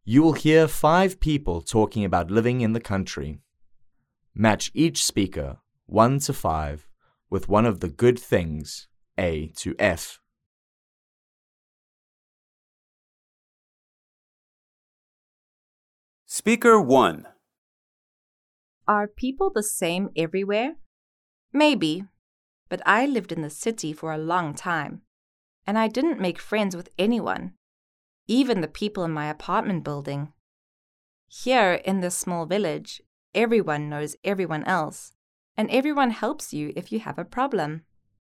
You will hear 5 people talking about living in the country. Match each speaker, 1 to 5, with one of the good things, A to F. Speaker 1. Are people the same everywhere? Maybe, but I lived in the city for a long time, and I didn't make friends with anyone, even the people in my apartment building. Here in this small village, everyone knows everyone else, and everyone helps you if you have a problem.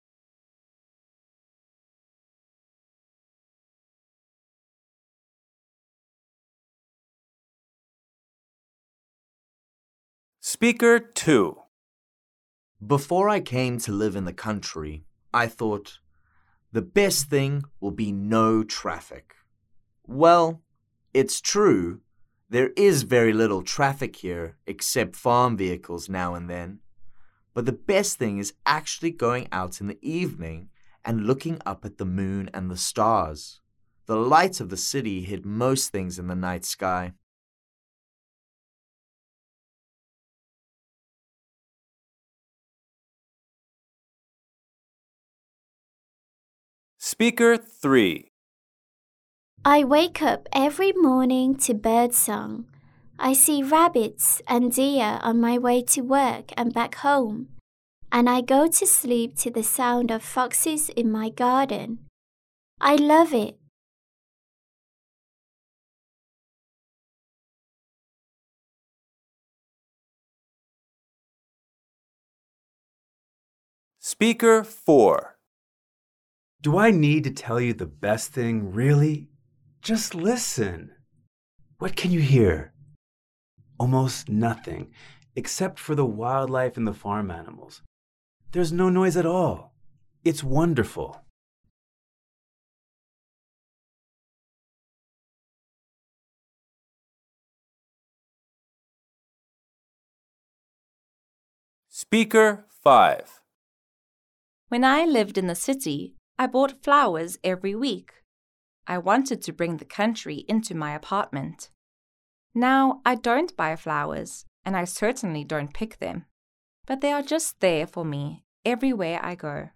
Speaker 2. Before I came to live in the country, I thought, the best thing will be no traffic. Well, it's true. There is very little traffic here except farm vehicles now and then. But the best thing is actually going out in the evening and looking up at the moon and the stars. The lights of the city hid most things in the night sky. Speaker 3. I wake up every morning to birdsong. I see rabbits and deer on my way to work and back home, and I go to sleep to the sound of foxes in my garden. I love it. Speaker 4. Do I need to tell you the best thing, really? Just listen. What can you hear? Almost nothing, except for the wildlife and the farm animals. There's no noise at all. It's wonderful. Speaker 5. When I lived in the city, I bought flowers every week. I wanted to bring the country into my apartment. Now I don't buy flowers, and I certainly don't pick them, but they are just there for me everywhere I go.